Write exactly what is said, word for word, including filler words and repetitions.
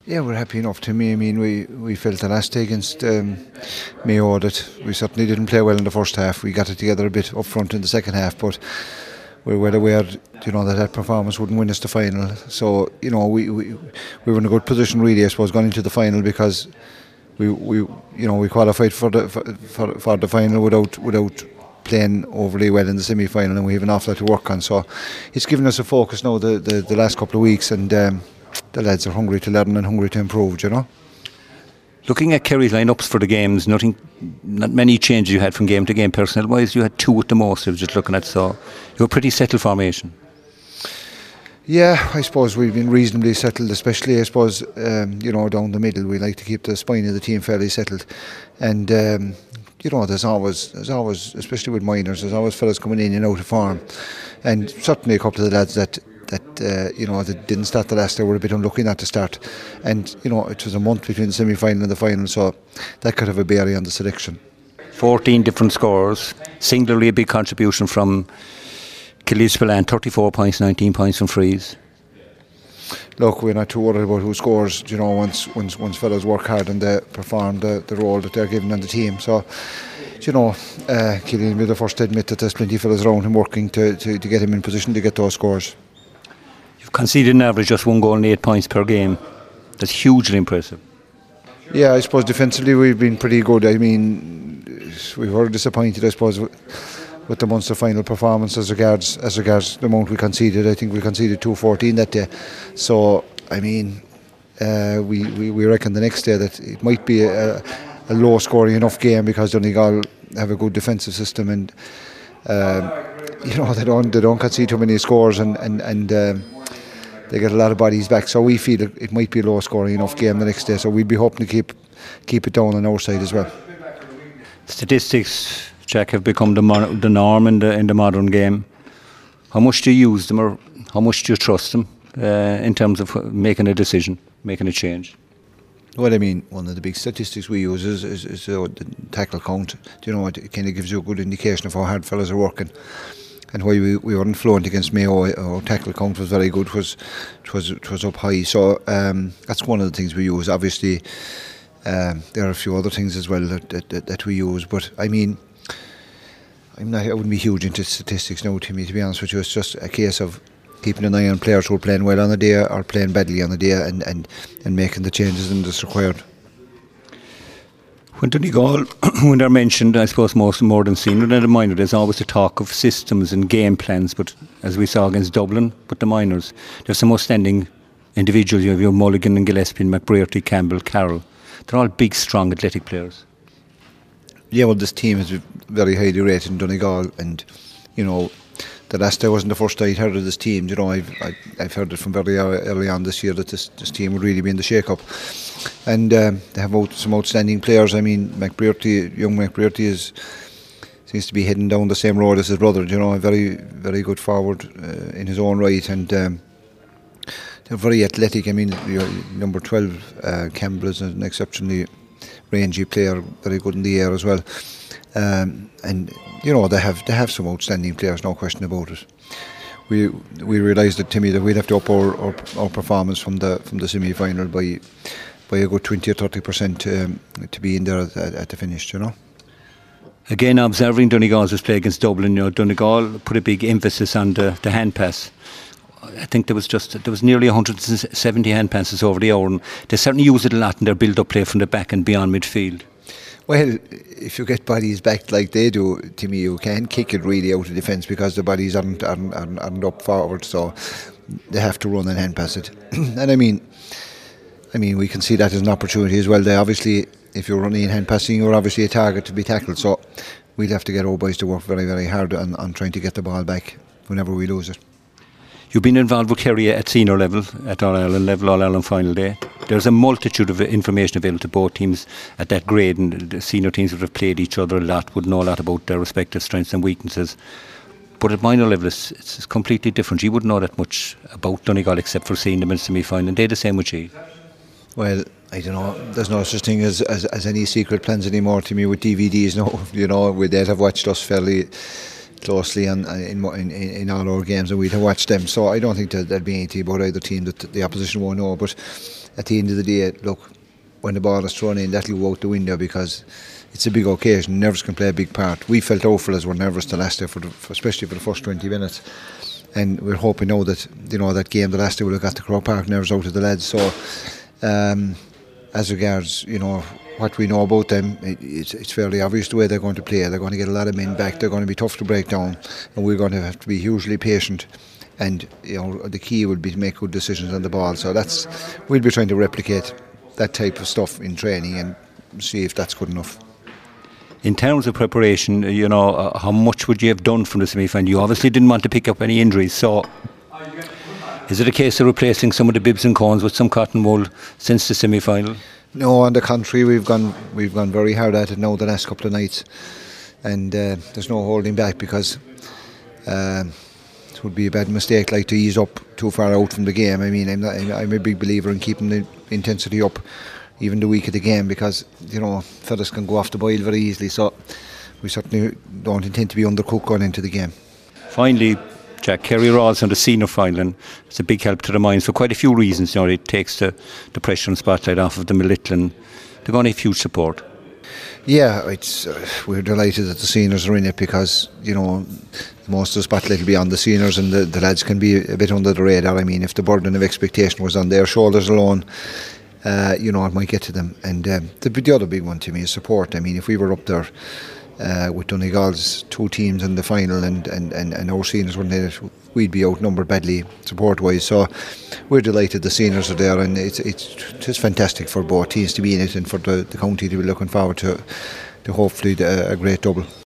Yeah, we're happy enough. To me, I mean, we, we felt the last day against um, Mayo that we certainly didn't play well in the first half. We got it together a bit up front in the second half, but we're well aware, you know, that that performance wouldn't win us the final. So, you know, we we, we were in a good position, really, I suppose, going into the final, because we we you know we qualified for the for, for, for the final without without playing overly well in the semi-final, and we have an awful lot to work on. So it's given us a focus now the the, the last couple of weeks, and. Um, The lads are hungry to learn and hungry to improve, you know. Looking at Kerry's lineups for the games, nothing, not many changes you had from game to game. Personnel-wise, you had two at the most. I was just looking at, so you were pretty settled formation. Yeah, I suppose we've been reasonably settled, especially I suppose um, you know, down the middle. We like to keep the spine of the team fairly settled, and um, you know, there's always, there's always, especially with minors, there's always fellas coming in and out of form, and certainly a couple of the lads that. that uh, you know, that didn't start the last day were a bit unlucky not to start, and you know, it was a month between the semi-final and the final, so that could have a bearing on the selection. fourteen different scores, singularly a big contribution from Killie Spillane, thirty-four points, nineteen points from frees. Look, we're not too worried about who scores, you know, once once once fellas work hard and they perform the, the role that they're given on the team. So, you know, uh, Killian will be the first to admit that there's plenty of fellas around him working to, to, to get him in position to get those scores. Conceded an average just one goal and eight points per game. That's hugely impressive. Yeah, I suppose defensively we've been pretty good. I mean, we were disappointed, I suppose, with, with the Munster final performance as regards as regards the amount we conceded. I think we conceded two fourteen that day. So, I mean, uh, we, we, we reckon the next day that it might be a, a low scoring enough game, because Donegal have a good defensive system, and um, you know, they don't they don't concede too many scores, and and and. Um, They get a lot of bodies back, so we feel it, it might be a low scoring enough game the next day. So we'd be hoping to keep keep it down on our side as well. Statistics, Jack, have become the, mon- the norm in the in the modern game. How much do you use them, or how much do you trust them uh, in terms of making a decision, making a change? Well, I mean, one of the big statistics we use is, is, is uh, the tackle count. Do you know, it kind of gives you a good indication of how hard fellas are working. And why we, we weren't fluent against Mayo, our tackle count was very good, was it was it was up high. So um, that's one of the things we use. Obviously, um, there are a few other things as well that, that, that we use. But I mean, I'm not. I wouldn't be huge into statistics now, Timmy. To be honest with you, it's just a case of keeping an eye on players who are playing well on the day or playing badly on the day, and, and, and making the changes that's required. When Donegal, when they're mentioned, I suppose most more than seen, when they're the minor, there's always a talk of systems and game plans. But as we saw against Dublin, with the minors, there's some outstanding individuals. You have your Mulligan and Gillespie, McBrearty, Campbell, Carroll. They're all big, strong, athletic players. Yeah, well, this team is very highly rated in Donegal, and you know, the last day wasn't the first I'd heard of this team. You know, I've I, I've heard it from very early on this year that this this team would really be in the shake-up, and um, they have out, some outstanding players. I mean, McBrearty, young McBrearty, is seems to be heading down the same road as his brother. You know, a very very good forward uh, in his own right, and um, they're very athletic. I mean, your number twelve, uh, Campbell, is an exceptionally rangy player, very good in the air as well. Um, and you know, they have they have some outstanding players, no question about it. We we realised that, Timmy, that we'd have to up our, our, our performance from the from the semi-final by by a good twenty or thirty percent um, to be in there at, at the finish. You know. Again, observing Donegal's play against Dublin, you know, Donegal put a big emphasis on the, the hand pass. I think there was just there was nearly one hundred seventy hand passes over the hour, and they certainly used it a lot in their build-up play from the back and beyond midfield. Well, if you get bodies back like they do, Timmy, you can't kick it really out of defence because the bodies aren't, aren't, aren't, aren't up forward, so they have to run and hand pass it. And I mean, I mean, we can see that as an opportunity as well. They obviously, if you're running and hand passing, you're obviously a target to be tackled. So we'll have to get our boys to work very, very hard on, on trying to get the ball back whenever we lose it. You've been involved with Kerry at senior level, at All-Ireland level, All-Ireland final day. There's a multitude of information available to both teams at that grade, and the senior teams would have played each other a lot, would know a lot about their respective strengths and weaknesses. But at minor level, it's, it's completely different. You wouldn't know that much about Donegal except for seeing them in semi-final, and they're the same with you. Well, I don't know. There's no such thing as, as, as any secret plans anymore to me with D V Ds. No, you know, we they'd have watched us fairly closely on, in, in, in all our games, and we'd have watched them. So I don't think that there'll be anything about either team that the opposition won't know. But at the end of the day, look, when the ball is thrown in, that'll go out the window because it's a big occasion. Nerves can play a big part. We felt awful as we're nervous the last day, for, the, for especially for the first twenty minutes. And we're hoping now that, you know, that game the last day will have got the Croke Park nerves out of the lads. So um, as regards, you know, what we know about them, it, it's, it's fairly obvious the way they're going to play. They're going to get a lot of men back. They're going to be tough to break down, and we're going to have to be hugely patient. And you know, the key will be to make good decisions on the ball. So that's we'll be trying to replicate that type of stuff in training and see if that's good enough. In terms of preparation, you know, uh, how much would you have done from the semi-final? You obviously didn't want to pick up any injuries, so is it a case of replacing some of the bibs and cones with some cotton wool since the semi-final? No, on the contrary, we've gone we've gone very hard at it now the last couple of nights, and uh, there's no holding back because uh, it would be a bad mistake like to ease up too far out from the game. I mean, I'm, not, I'm a big believer in keeping the intensity up even the week of the game, because you know fellas can go off the boil very easily. So we certainly don't intend to be undercooked going into the game. Finally, Jack, Kerry Rawls on the senior final, and it's a big help to the minds for quite a few reasons. You know, it takes the, the pressure and spotlight off of them a little, and they're going to have huge support. Yeah, it's uh, we're delighted that the seniors are in it, because you know most of the spotlight will be on the seniors, and the, the lads can be a bit under the radar. I mean, if the burden of expectation was on their shoulders alone, uh, you know, it might get to them. And um, the, the other big one to me is support. I mean, if we were up there Uh, with Donegal's two teams in the final, and, and, and, and our seniors weren't in it, we'd be outnumbered badly support wise. So we're delighted the seniors are there, and it's it's just fantastic for both teams to be in it, and for the, the county to be looking forward to to hopefully the, a great double.